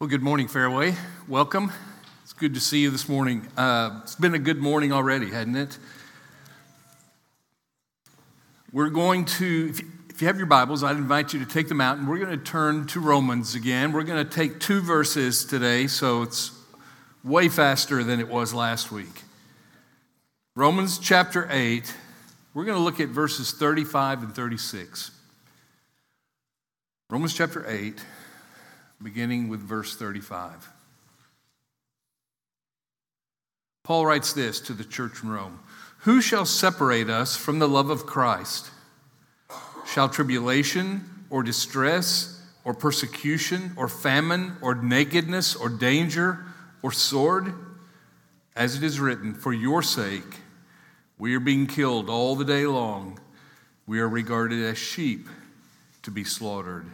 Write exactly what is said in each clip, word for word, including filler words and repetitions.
Well, good morning, Fairway. Welcome. It's good to see you this morning. Uh, it's been a good morning already, hadn't it? We're going to, if you, if you have your Bibles, I'd invite you to take them out, and we're going to turn to Romans again. We're going to take two verses today, so it's way faster than it was last week. Romans chapter eight, we're going to look at verses thirty-five and thirty-six. Romans chapter eight, beginning with verse thirty-five. Paul writes this to the church in Rome: "Who shall separate us from the love of Christ? Shall tribulation or distress or persecution or famine or nakedness or danger or sword? As it is written, for your sake we are being killed all the day long. We are regarded as sheep to be slaughtered."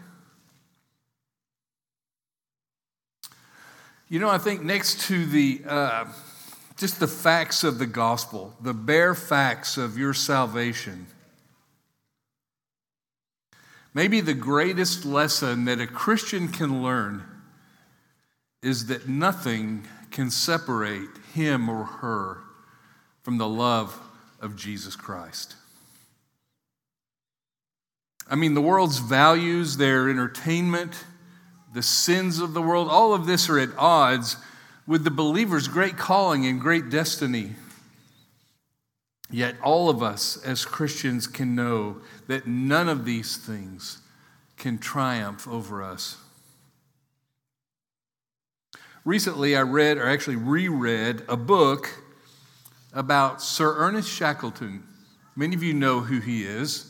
You know, I think next to the uh, just the facts of the gospel, the bare facts of your salvation, maybe the greatest lesson that a Christian can learn is that nothing can separate him or her from the love of Jesus Christ. I mean, the world's values, their entertainment, the sins of the world, all of this are at odds with the believer's great calling and great destiny. Yet all of us as Christians can know that none of these things can triumph over us. Recently, I read, or actually reread, a book about Sir Ernest Shackleton. Many of you know who he is.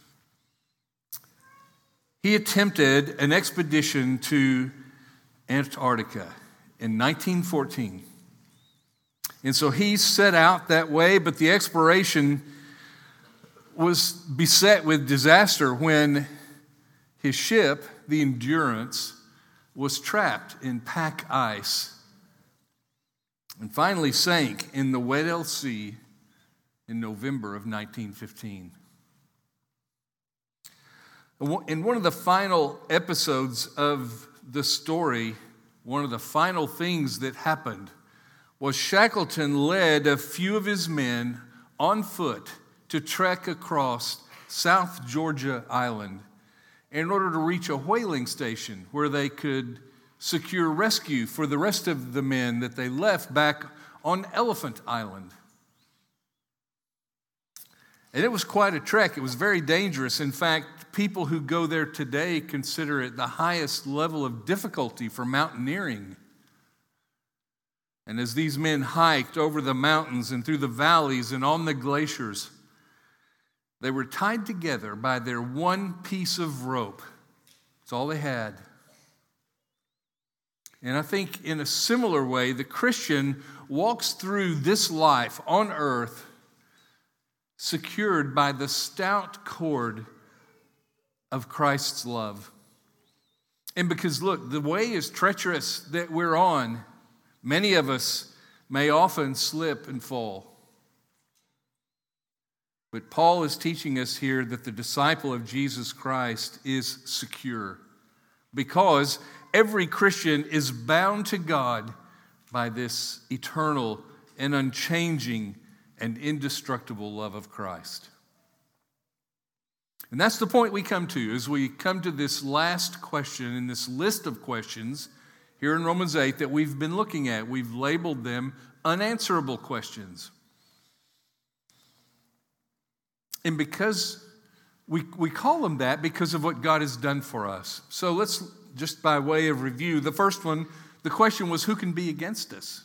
He attempted an expedition to Antarctica in nineteen fourteen. And so he set out that way, but the exploration was beset with disaster when his ship, the Endurance, was trapped in pack ice and finally sank in the Weddell Sea in November of nineteen fifteen. In one of the final episodes of the story, one of the final things that happened was Shackleton led a few of his men on foot to trek across South Georgia Island in order to reach a whaling station where they could secure rescue for the rest of the men that they left back on Elephant Island. And it was quite a trek. It was very dangerous. In fact, people who go there today consider it the highest level of difficulty for mountaineering. And as these men hiked over the mountains and through the valleys and on the glaciers, they were tied together by their one piece of rope. That's all they had. And I think in a similar way, the Christian walks through this life on earth secured by the stout cord of Christ's love. And because, look, the way is treacherous that we're on. Many of us may often slip and fall. But Paul is teaching us here that the disciple of Jesus Christ is secure because every Christian is bound to God by this eternal and unchanging and indestructible love of Christ. And that's the point we come to as we come to this last question in this list of questions here in Romans eight that we've been looking at. We've labeled them unanswerable questions. And because we, we call them that because of what God has done for us. So let's, just by way of review, the first one, the question was, who can be against us?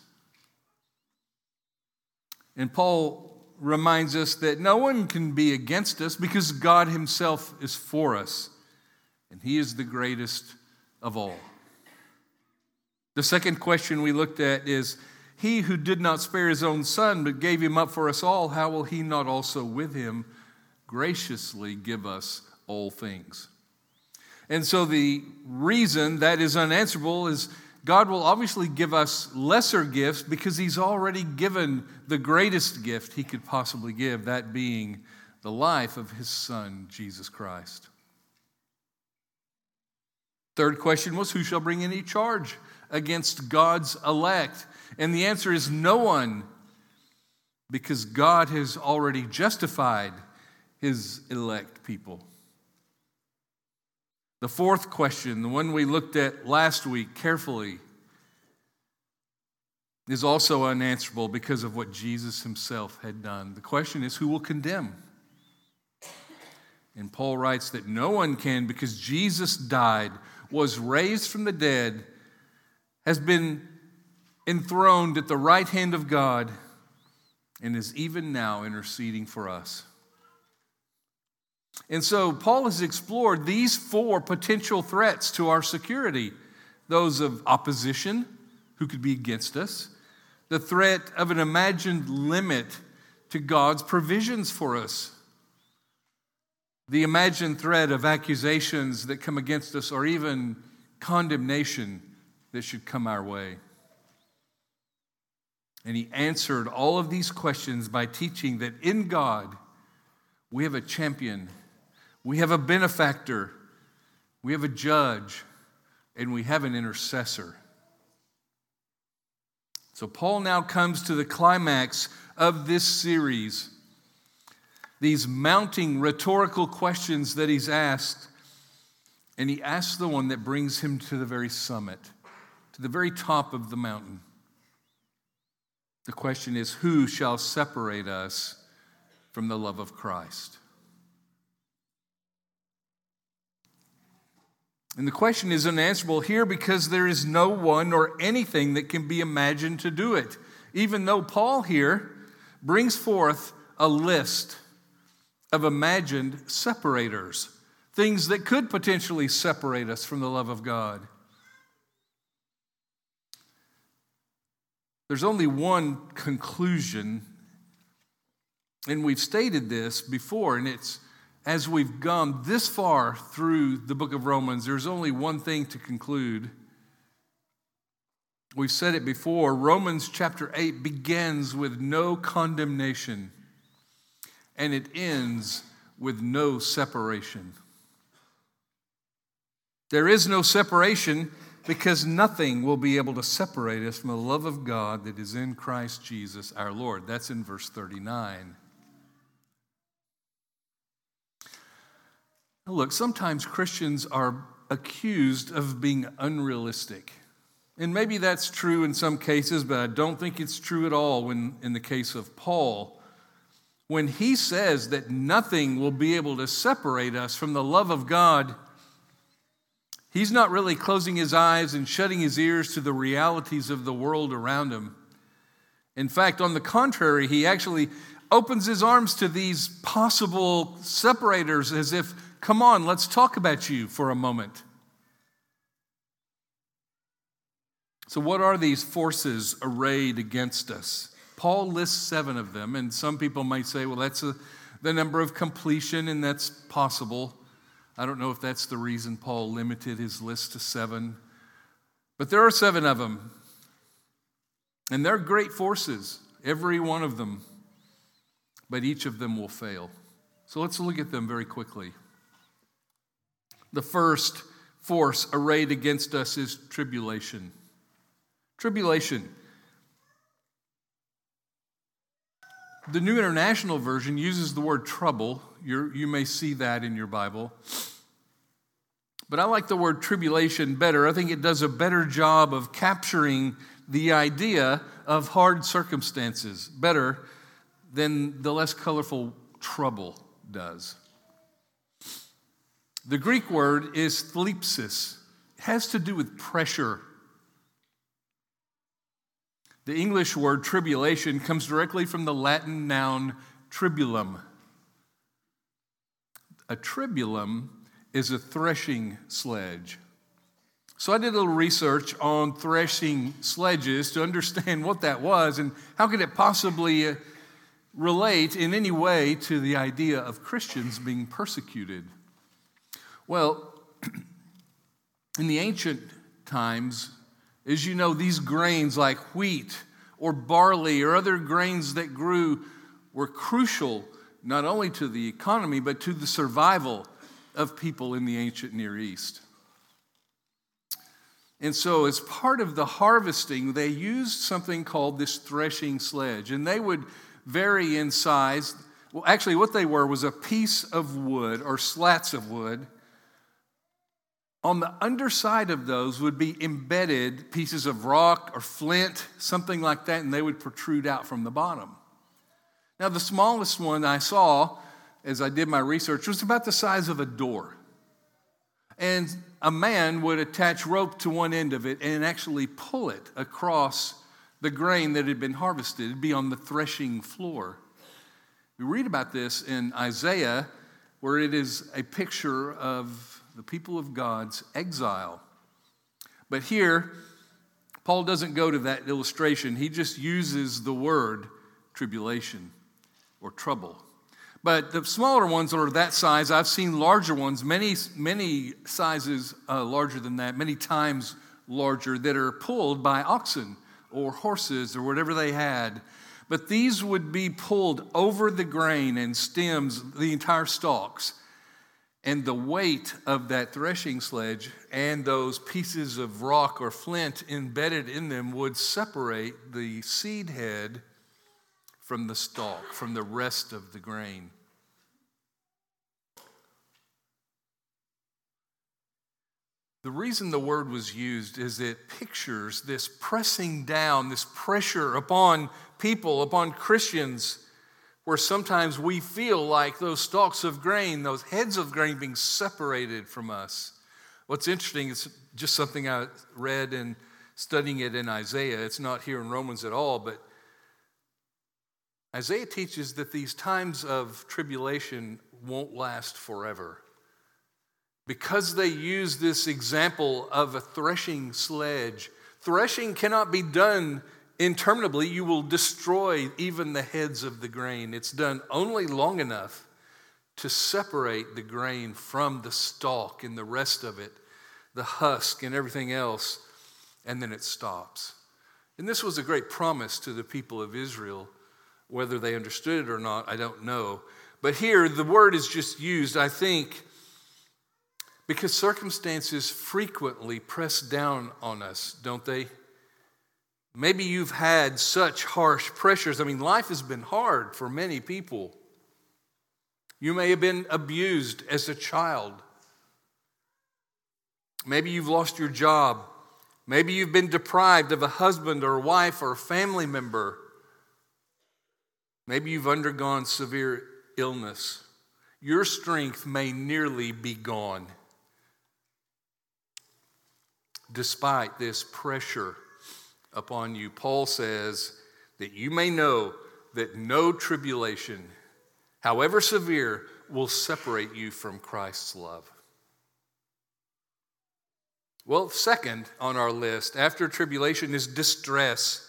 And Paul reminds us that no one can be against us because God himself is for us, and he is the greatest of all. The second question we looked at is, he who did not spare his own son but gave him up for us all, how will he not also with him graciously give us all things? And so the reason that is unanswerable is God will obviously give us lesser gifts because he's already given the greatest gift he could possibly give, that being the life of his son, Jesus Christ. Third question was, who shall bring any charge against God's elect? And the answer is no one, because God has already justified his elect people. The fourth question, the one we looked at last week carefully, is also unanswerable because of what Jesus himself had done. The question is, who will condemn? And Paul writes that no one can, because Jesus died, was raised from the dead, has been enthroned at the right hand of God, and is even now interceding for us. And so Paul has explored these four potential threats to our security. Those of opposition, who could be against us. The threat of an imagined limit to God's provisions for us. The imagined threat of accusations that come against us, or even condemnation that should come our way. And he answered all of these questions by teaching that in God we have a champion, we have a benefactor, we have a judge, and we have an intercessor. So Paul now comes to the climax of this series. These mounting rhetorical questions that he's asked, and he asks the one that brings him to the very summit, to the very top of the mountain. The question is, who shall separate us from the love of Christ? And the question is unanswerable here because there is no one or anything that can be imagined to do it, even though Paul here brings forth a list of imagined separators, things that could potentially separate us from the love of God. There's only one conclusion, and we've stated this before, and it's as we've gone this far through the book of Romans, there's only one thing to conclude. We've said it before, Romans chapter eight begins with no condemnation, and it ends with no separation. There is no separation because nothing will be able to separate us from the love of God that is in Christ Jesus our Lord. That's in verse thirty-nine. Look, sometimes Christians are accused of being unrealistic. And maybe that's true in some cases, but I don't think it's true at all when, in the case of Paul. When he says that nothing will be able to separate us from the love of God, he's not really closing his eyes and shutting his ears to the realities of the world around him. In fact, on the contrary, he actually opens his arms to these possible separators as if, come on, let's talk about you for a moment. So what are these forces arrayed against us? Paul lists seven of them, and some people might say, well, that's a, the number of completion, and that's possible. I don't know if that's the reason Paul limited his list to seven. But there are seven of them. And they're great forces, every one of them. But each of them will fail. So let's look at them very quickly. The first force arrayed against us is tribulation. Tribulation. The New International Version uses the word trouble. You're, you may see that in your Bible. But I like the word tribulation better. I think it does a better job of capturing the idea of hard circumstances better than the less colorful trouble does. The Greek word is thlipsis. It has to do with pressure. The English word tribulation comes directly from the Latin noun tribulum. A tribulum is a threshing sledge. So I did a little research on threshing sledges to understand what that was and how could it possibly relate in any way to the idea of Christians being persecuted. Well, in the ancient times, as you know, these grains like wheat or barley or other grains that grew were crucial not only to the economy but to the survival of people in the ancient Near East. And so as part of the harvesting, they used something called this threshing sledge. And they would vary in size. Well, actually, what they were was a piece of wood or slats of wood. On the underside of those would be embedded pieces of rock or flint, something like that, and they would protrude out from the bottom. Now, the smallest one I saw as I did my research was about the size of a door. And a man would attach rope to one end of it and actually pull it across the grain that had been harvested. It'd be on the threshing floor. We read about this in Isaiah, where it is a picture of the people of God's exile. But here, Paul doesn't go to that illustration. He just uses the word tribulation or trouble. But the smaller ones are that size. I've seen larger ones, many, many sizes uh, larger than that, many times larger, that are pulled by oxen or horses or whatever they had. But these would be pulled over the grain and stems, the entire stalks. And the weight of that threshing sledge and those pieces of rock or flint embedded in them would separate the seed head from the stalk, from the rest of the grain. The reason the word was used is it pictures this pressing down, this pressure upon people, upon Christians, where sometimes we feel like those stalks of grain, those heads of grain being separated from us. What's interesting, it's just something I read in studying it in Isaiah. It's not here in Romans at all, but Isaiah teaches that these times of tribulation won't last forever. Because they use this example of a threshing sledge, threshing cannot be done interminably. You will destroy even the heads of the grain. It's done only long enough to separate the grain from the stalk and the rest of it, the husk and everything else, and then it stops. And this was a great promise to the people of Israel. Whether they understood it or not, I don't know. But here, the word is just used, I think, because circumstances frequently press down on us, don't they? Maybe you've had such harsh pressures. I mean, life has been hard for many people. You may have been abused as a child. Maybe you've lost your job. Maybe you've been deprived of a husband or a wife or a family member. Maybe you've undergone severe illness. Your strength may nearly be gone. Despite this pressure upon you, Paul says that you may know that no tribulation, however severe, will separate you from Christ's love. Well, second on our list after tribulation is distress.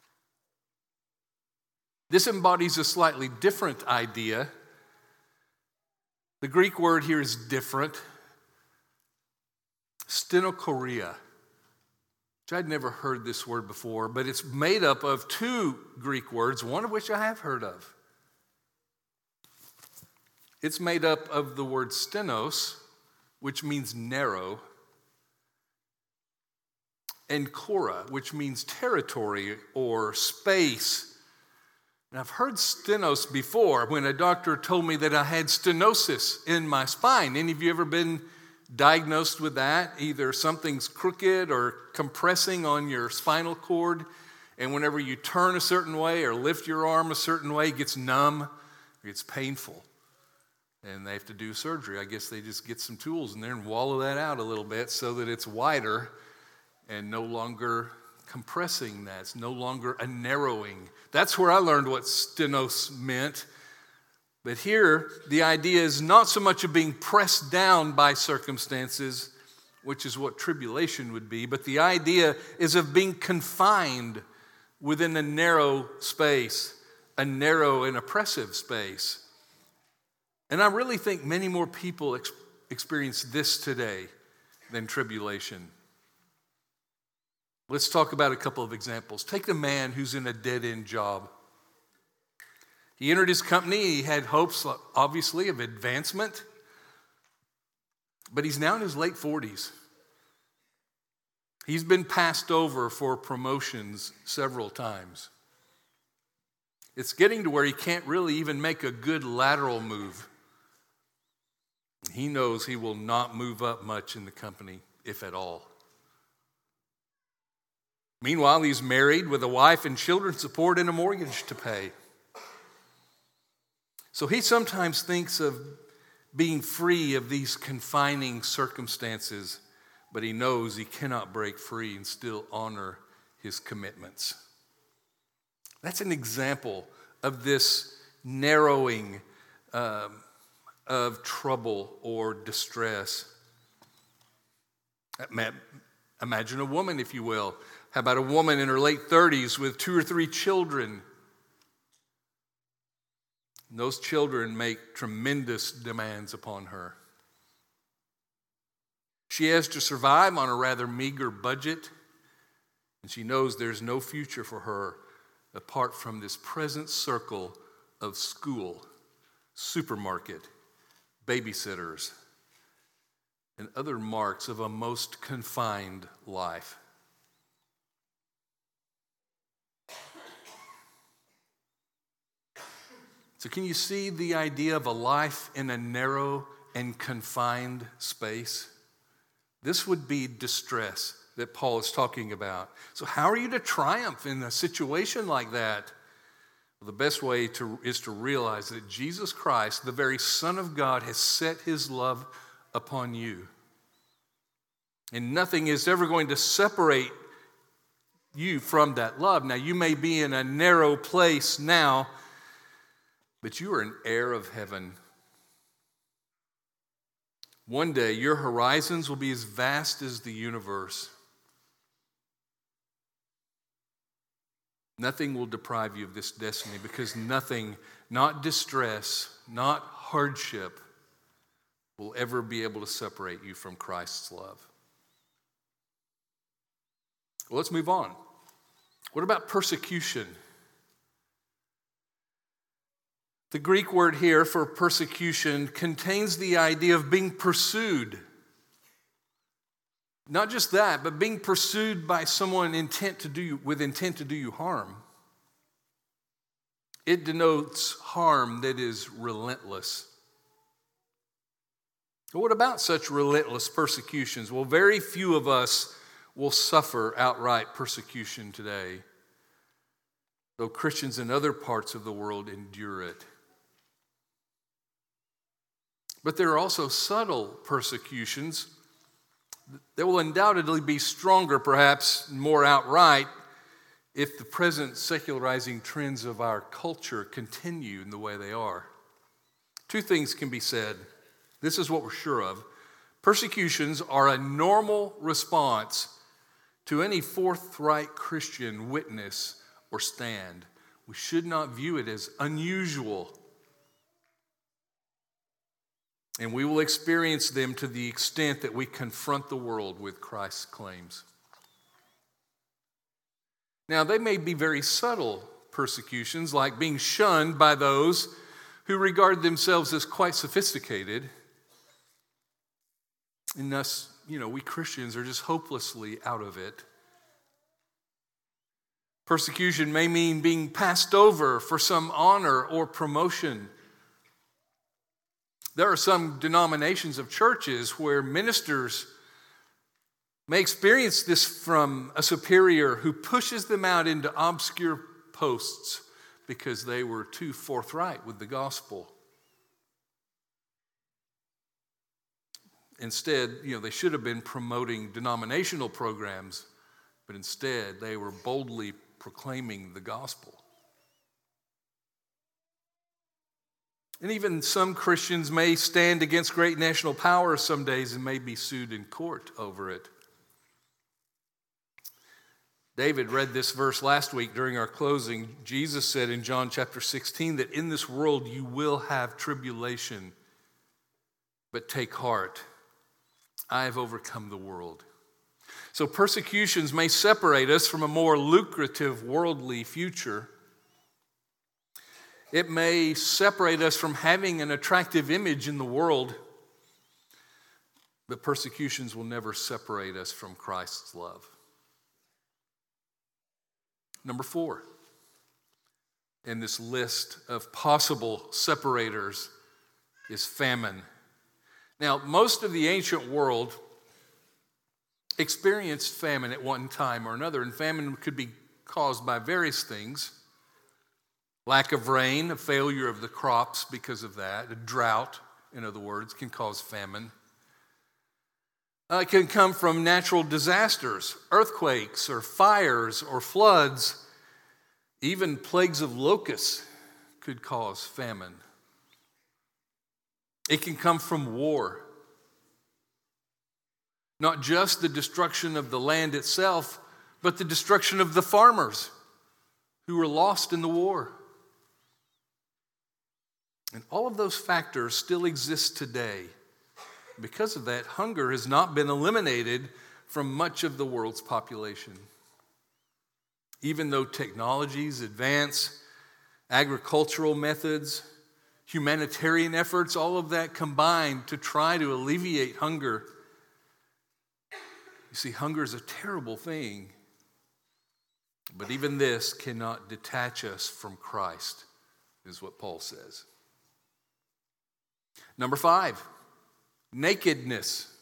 This embodies a slightly different idea. The Greek word here is different. Stenochoria, which I'd never heard this word before, but it's made up of two Greek words, one of which I have heard of. It's made up of the word stenos, which means narrow, and chora, which means territory or space. And I've heard stenos before when a doctor told me that I had stenosis in my spine. Any of you ever been diagnosed with that? Either something's crooked or compressing on your spinal cord, and whenever you turn a certain way or lift your arm a certain way, it gets numb, it gets painful. And they have to do surgery. I guess they just get some tools in there and wallow that out a little bit so that it's wider and no longer compressing that. It's no longer a narrowing. That's where I learned what stenos meant. But here, the idea is not so much of being pressed down by circumstances, which is what tribulation would be, but the idea is of being confined within a narrow space, a narrow and oppressive space. And I really think many more people ex- experience this today than tribulation. Let's talk about a couple of examples. Take the man who's in a dead-end job. He entered his company. He had hopes, obviously, of advancement. But he's now in his late forties. He's been passed over for promotions several times. It's getting to where he can't really even make a good lateral move. He knows he will not move up much in the company, if at all. Meanwhile, he's married with a wife and children support and a mortgage to pay. So he sometimes thinks of being free of these confining circumstances, but he knows he cannot break free and still honor his commitments. That's an example of this narrowing um, of trouble or distress. Imagine a woman, if you will. How about a woman in her late thirties with two or three children? Those children make tremendous demands upon her. She has to survive on a rather meager budget, and she knows there's no future for her apart from this present circle of school, supermarket, babysitters, and other marks of a most confined life. So can you see the idea of a life in a narrow and confined space? This would be distress that Paul is talking about. So how are you to triumph in a situation like that? Well, the best way to, is to realize that Jesus Christ, the very Son of God, has set his love upon you. And nothing is ever going to separate you from that love. Now, you may be in a narrow place now, but you are an heir of heaven. One day, your horizons will be as vast as the universe. Nothing will deprive you of this destiny, because nothing, not distress, not hardship, will ever be able to separate you from Christ's love. Well, let's move on. What about persecution? The Greek word here for persecution contains the idea of being pursued. Not just that, but being pursued by someone intent to do you, with intent to do you harm. It denotes harm that is relentless. But what about such relentless persecutions? Well, very few of us will suffer outright persecution today, though Christians in other parts of the world endure it. But there are also subtle persecutions that will undoubtedly be stronger, perhaps more outright, if the present secularizing trends of our culture continue in the way they are. Two things can be said. This is what we're sure of. Persecutions are a normal response to any forthright Christian witness or stand. We should not view it as unusual. And we will experience them to the extent that we confront the world with Christ's claims. Now, they may be very subtle persecutions, like being shunned by those who regard themselves as quite sophisticated. And thus, you know, we Christians are just hopelessly out of it. Persecution may mean being passed over for some honor or promotion. There are some denominations of churches where ministers may experience this from a superior who pushes them out into obscure posts because they were too forthright with the gospel. Instead, you know, they should have been promoting denominational programs, but instead they were boldly proclaiming the gospel. And even some Christians may stand against great national power some days and may be sued in court over it. David read this verse last week during our closing. Jesus said in John chapter sixteen that in this world you will have tribulation, but take heart. I have overcome the world. So persecutions may separate us from a more lucrative worldly future. It may separate us from having an attractive image in the world, but persecutions will never separate us from Christ's love. Number four in this list of possible separators is famine. Now, most of the ancient world experienced famine at one time or another, and famine could be caused by various things. Lack of rain, a failure of the crops because of that, a drought, in other words, can cause famine. Uh, it can come from natural disasters, earthquakes or fires or floods. Even plagues of locusts could cause famine. It can come from war. Not just the destruction of the land itself, but the destruction of the farmers who were lost in the war. And all of those factors still exist today. Because of that, hunger has not been eliminated from much of the world's population. Even though technologies advance, agricultural methods, humanitarian efforts, all of that combined to try to alleviate hunger. You see, hunger is a terrible thing. But even this cannot detach us from Christ, is what Paul says. Number five, nakedness.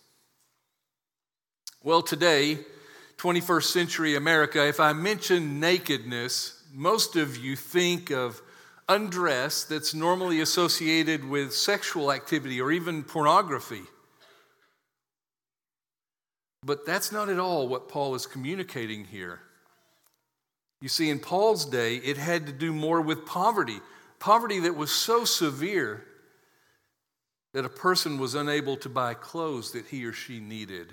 Well, today, twenty-first century America, if I mention nakedness, most of you think of undress that's normally associated with sexual activity or even pornography. But that's not at all what Paul is communicating here. You see, in Paul's day, it had to do more with poverty. Poverty that was so severe that a person was unable to buy clothes that he or she needed.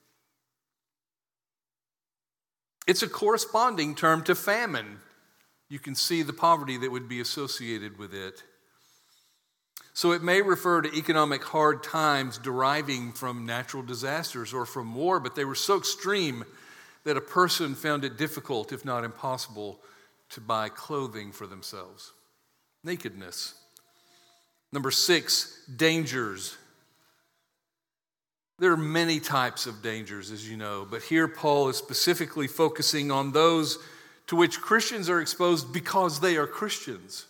It's a corresponding term to famine. You can see the poverty that would be associated with it. So it may refer to economic hard times deriving from natural disasters or from war, but they were so extreme that a person found it difficult, if not impossible, to buy clothing for themselves. Nakedness. Number six, dangers. There are many types of dangers, as you know, but here Paul is specifically focusing on those to which Christians are exposed because they are Christians.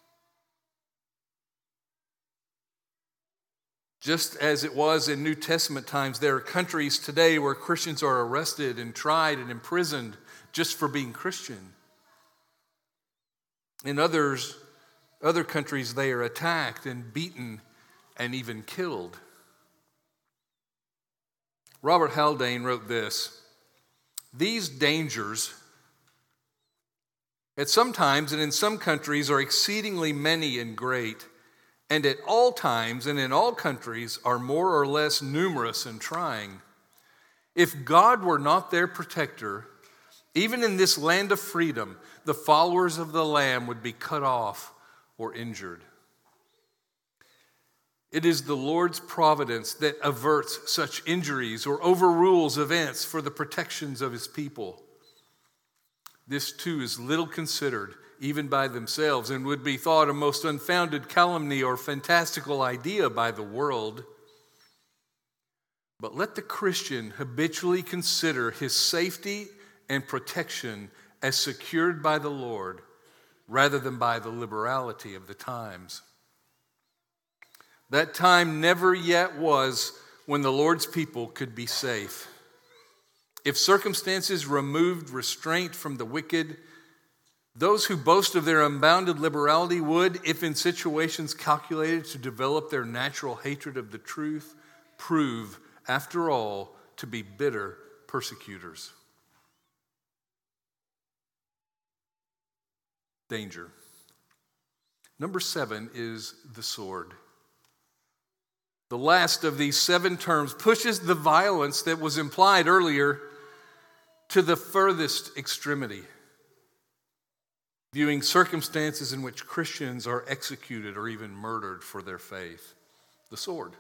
Just as it was in New Testament times, there are countries today where Christians are arrested and tried and imprisoned just for being Christian. In others, other countries, they are attacked and beaten and even killed. Robert Haldane wrote this: "These dangers at some times and in some countries are exceedingly many and great, and at all times and in all countries are more or less numerous and trying. If God were not their protector, even in this land of freedom, the followers of the Lamb would be cut off or injured. It is the Lord's providence that averts such injuries or overrules events for the protections of his people. This too is little considered, even by themselves, and would be thought a most unfounded calumny or fantastical idea by the world. But let the Christian habitually consider his safety and protection as secured by the Lord, rather than by the liberality of the times. That time never yet was when the Lord's people could be safe. If circumstances removed restraint from the wicked, those who boast of their unbounded liberality would, if in situations calculated to develop their natural hatred of the truth, prove, after all, to be bitter persecutors." Danger. Number seven is the sword. The last of these seven terms pushes the violence that was implied earlier to the furthest extremity, viewing circumstances in which Christians are executed or even murdered for their faith. The sword.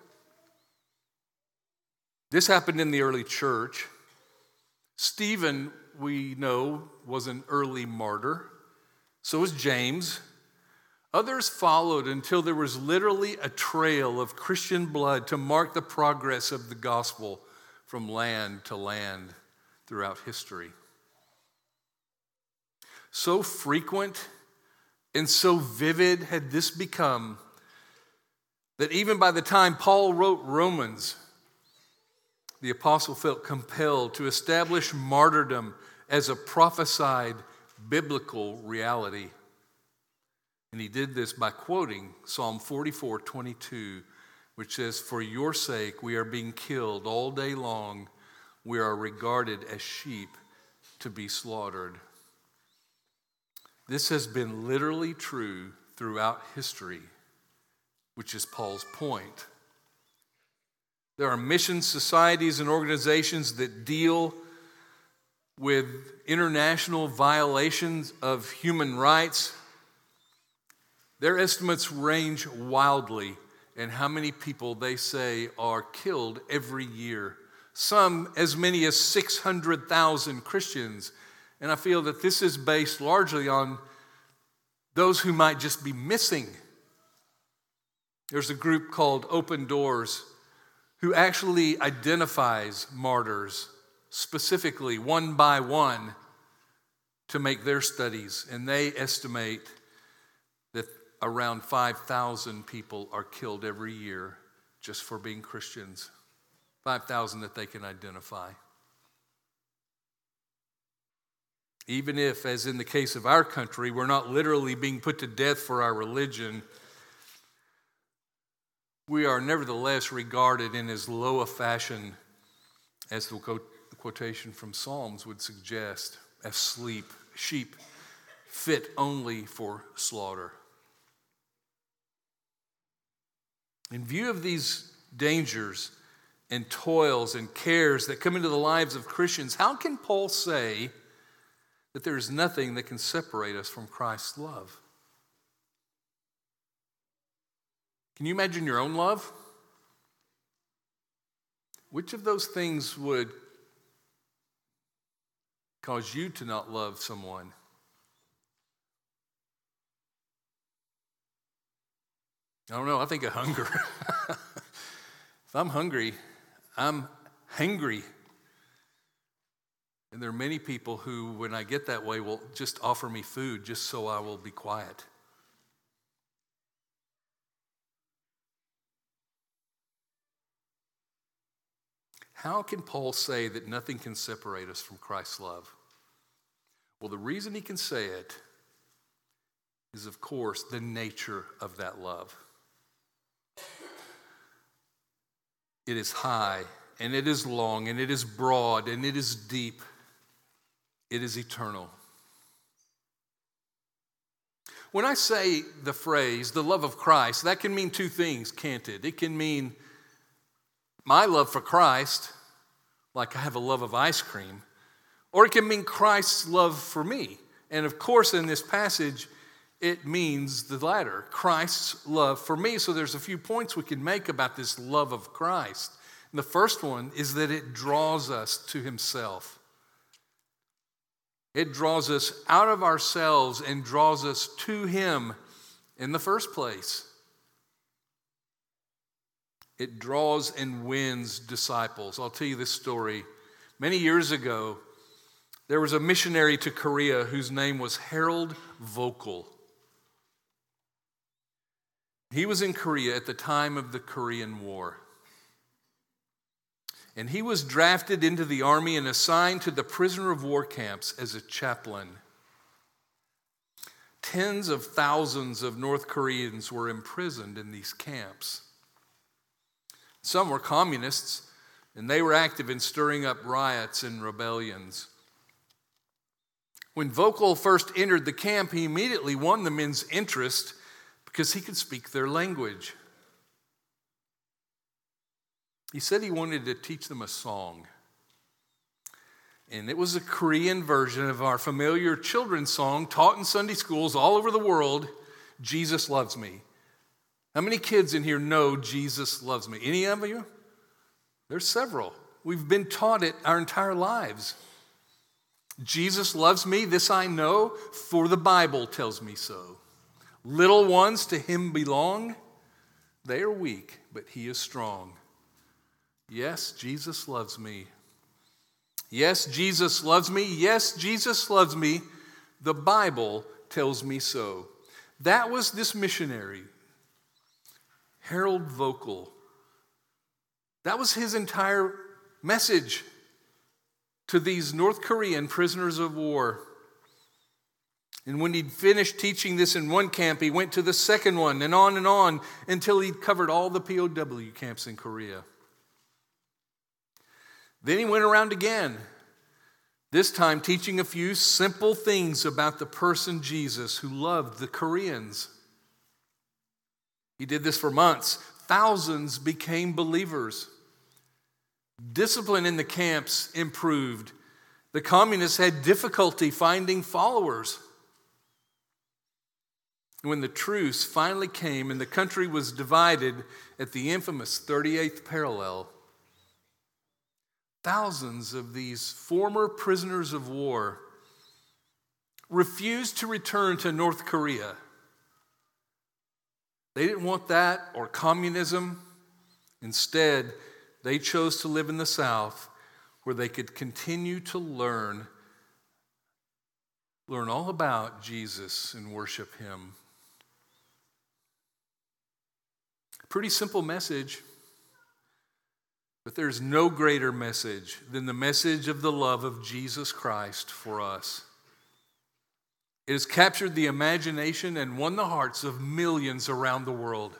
This happened in the early church. Stephen, we know, was an early martyr. So was James. Others followed until there was literally a trail of Christian blood to mark the progress of the gospel from land to land throughout history. So frequent and so vivid had this become that even by the time Paul wrote Romans, the apostle felt compelled to establish martyrdom as a prophesied biblical reality. And he did this by quoting Psalm forty-four twenty-two, which says, "For your sake we are being killed all day long. We are regarded as sheep to be slaughtered." This has been literally true throughout history, which is Paul's point. There are mission societies and organizations that deal with international violations of human rights. Their estimates range wildly in how many people they say are killed every year. Some as many as six hundred thousand Christians. And I feel that this is based largely on those who might just be missing. There's a group called Open Doors who actually identifies martyrs specifically one by one to make their studies. And they estimate that around five thousand people are killed every year just for being Christians. five thousand that they can identify. Even if, as in the case of our country, we're not literally being put to death for our religion, we are nevertheless regarded in as low a fashion as the quotation from Psalms would suggest, as sleep, sheep fit only for slaughter. In view of these dangers and toils and cares that come into the lives of Christians, how can Paul say that there is nothing that can separate us from Christ's love? Can you imagine your own love? Which of those things would cause you to not love someone? I don't know, I think of hunger. If I'm hungry, I'm hangry. And there are many people who, when I get that way, will just offer me food just so I will be quiet. How can Paul say that nothing can separate us from Christ's love? Well, the reason he can say it is, of course, the nature of that love. It is high, and it is long, and it is broad, and it is deep. It is eternal. When I say the phrase, the love of Christ, that can mean two things, can't it? It can mean my love for Christ, like I have a love of ice cream, or it can mean Christ's love for me. And of course, in this passage, it means the latter, Christ's love for me. So there's a few points we can make about this love of Christ. And the first one is that it draws us to himself. It draws us out of ourselves and draws us to him in the first place. It draws and wins disciples. I'll tell you this story. Many years ago, there was a missionary to Korea whose name was Harold Vocal. He was in Korea at the time of the Korean War. And he was drafted into the army and assigned to the prisoner of war camps as a chaplain. Tens of thousands of North Koreans were imprisoned in these camps. Some were communists, and they were active in stirring up riots and rebellions. When Vocal first entered the camp, he immediately won the men's interest because he could speak their language. He said he wanted to teach them a song. And it was a Korean version of our familiar children's song taught in Sunday schools all over the world, Jesus Loves Me. How many kids in here know Jesus loves me? Any of you? There's several. We've been taught it our entire lives. Jesus loves me, this I know, for the Bible tells me so. Little ones to him belong. They are weak, but he is strong. Yes, Jesus loves me. Yes, Jesus loves me. Yes, Jesus loves me. The Bible tells me so. That was this missionary, Harold Vocal. That was his entire message to these North Korean prisoners of war. And when he'd finished teaching this in one camp, he went to the second one, and on and on, until he'd covered all the P O W camps in Korea. Then he went around again, this time teaching a few simple things about the person Jesus who loved the Koreans. He did this for months. Thousands became believers. Discipline in the camps improved. The communists had difficulty finding followers. When the truce finally came and the country was divided at the infamous thirty-eighth parallel, thousands of these former prisoners of war refused to return to North Korea. They didn't want that or communism. Instead, they chose to live in the South, where they could continue to learn, learn all about Jesus and worship him. Pretty simple message, but there's no greater message than the message of the love of Jesus Christ for us. It has captured the imagination and won the hearts of millions around the world.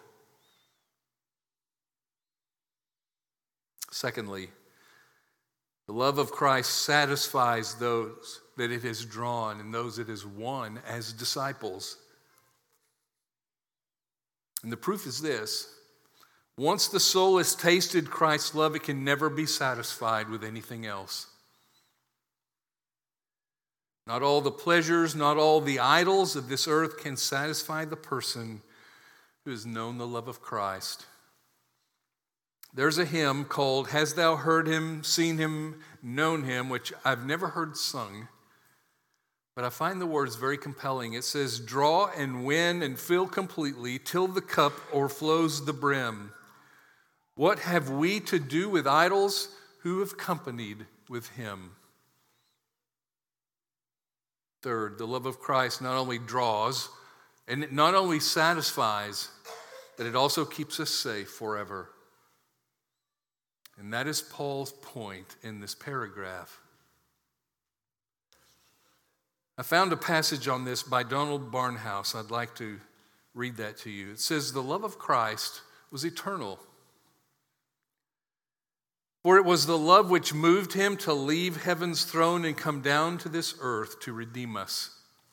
Secondly, the love of Christ satisfies those that it has drawn and those it has won as disciples. And the proof is this: once the soul has tasted Christ's love, it can never be satisfied with anything else. Not all the pleasures, not all the idols of this earth can satisfy the person who has known the love of Christ. There's a hymn called "Hast Thou Heard Him, Seen Him, Known Him," which I've never heard sung, but I find the words very compelling. It says, "Draw and win and fill completely till the cup o'erflows the brim. What have we to do with idols who have companied with him?" Third, the love of Christ not only draws and it not only satisfies, but it also keeps us safe forever. And that is Paul's point in this paragraph. I found a passage on this by Donald Barnhouse. I'd like to read that to you. It says, "The love of Christ was eternal. For it was the love which moved him to leave heaven's throne and come down to this earth to redeem us.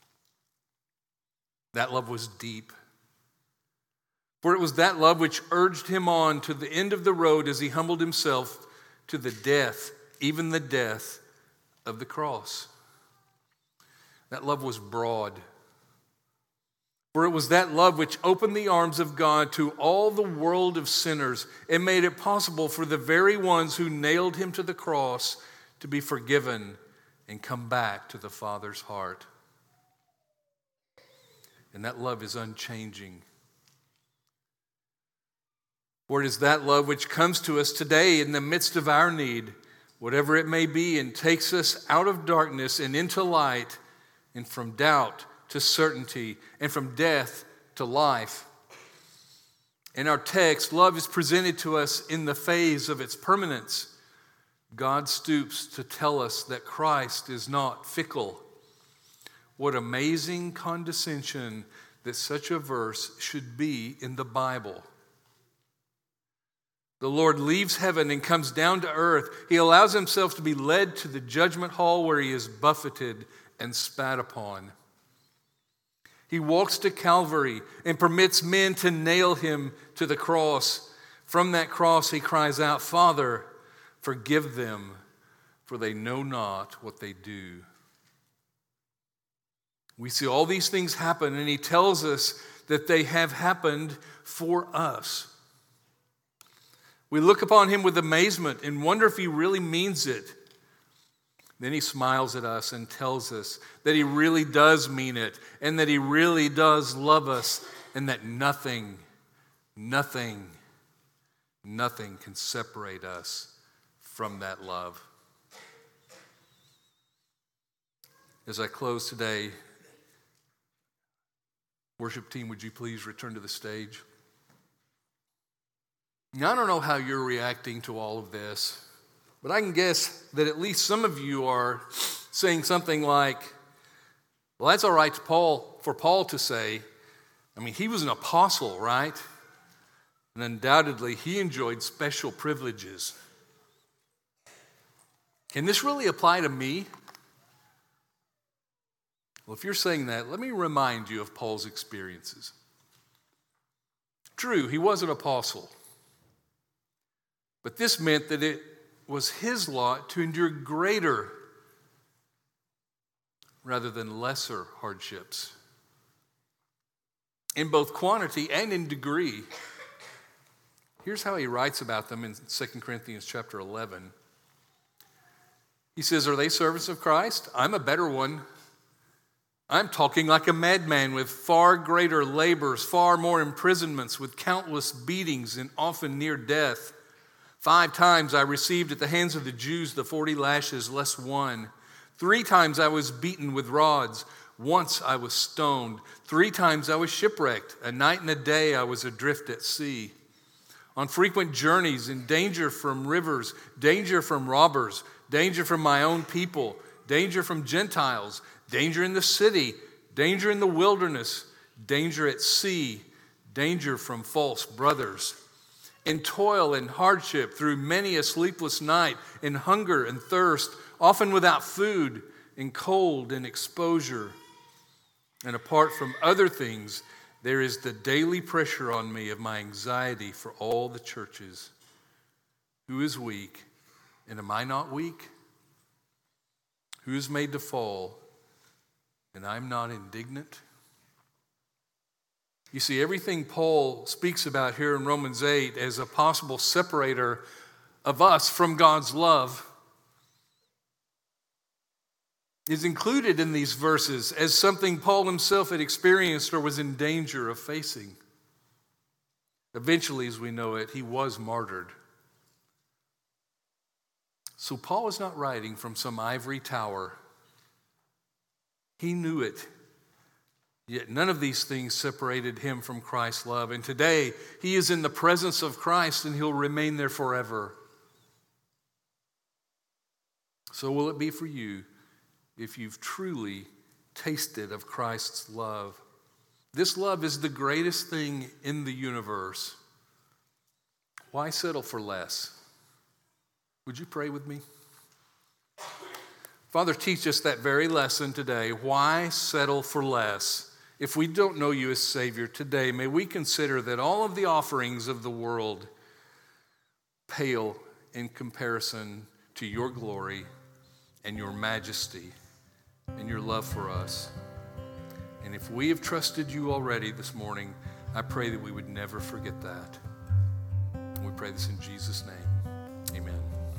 That love was deep. For it was that love which urged him on to the end of the road as he humbled himself to the death, even the death of the cross. That love was broad. For it was that love which opened the arms of God to all the world of sinners and made it possible for the very ones who nailed him to the cross to be forgiven and come back to the Father's heart. And that love is unchanging. For it is that love which comes to us today in the midst of our need, whatever it may be, and takes us out of darkness and into light, and from doubt to certainty, and from death to life. In our text, love is presented to us in the phase of its permanence. God stoops to tell us that Christ is not fickle. What amazing condescension that such a verse should be in the Bible. The Lord leaves heaven and comes down to earth. He allows himself to be led to the judgment hall where he is buffeted and spat upon. He walks to Calvary and permits men to nail him to the cross. From that cross he cries out, "Father, forgive them, for they know not what they do." We see all these things happen, and he tells us that they have happened for us. We look upon him with amazement and wonder if he really means it. Then he smiles at us and tells us that he really does mean it, and that he really does love us, and that nothing, nothing, nothing can separate us from that love. As I close today, Worship team, would you please return to the stage? Now, I don't know how you're reacting to all of this, but I can guess that at least some of you are saying something like, well, that's all right to Paul, for Paul to say. I mean, he was an apostle, right? And undoubtedly, he enjoyed special privileges. Can this really apply to me? Well, if you're saying that, let me remind you of Paul's experiences. True, he was an apostle. But this meant that it was his lot to endure greater rather than lesser hardships, in both quantity and in degree. Here's how he writes about them in Second Corinthians chapter eleven. He says, are they servants of Christ? I'm a better one. I'm talking like a madman with far greater labors, far more imprisonments, with countless beatings and often near death. Five times I received at the hands of the Jews the forty lashes less one. Three times I was beaten with rods. Once I was stoned. Three times I was shipwrecked. A night and a day I was adrift at sea. On frequent journeys, in danger from rivers, danger from robbers, danger from my own people, danger from Gentiles, danger in the city, danger in the wilderness, danger at sea, danger from false brothers. In toil and hardship, through many a sleepless night, in hunger and thirst, often without food, in cold and exposure. And apart from other things, there is the daily pressure on me of my anxiety for all the churches. Who is weak? And am I not weak? Who is made to fall? And I'm not indignant? You see, everything Paul speaks about here in Romans eight as a possible separator of us from God's love is included in these verses as something Paul himself had experienced or was in danger of facing. Eventually, as we know it, he was martyred. So Paul is not writing from some ivory tower. He knew it. Yet none of these things separated him from Christ's love. And today, he is in the presence of Christ and he'll remain there forever. So will it be for you if you've truly tasted of Christ's love? This love is the greatest thing in the universe. Why settle for less? Would you pray with me? Father, teach us that very lesson today. Why settle for less? If we don't know you as Savior today, may we consider that all of the offerings of the world pale in comparison to your glory and your majesty and your love for us. And if we have trusted you already this morning, I pray that we would never forget that. And we pray this in Jesus' name.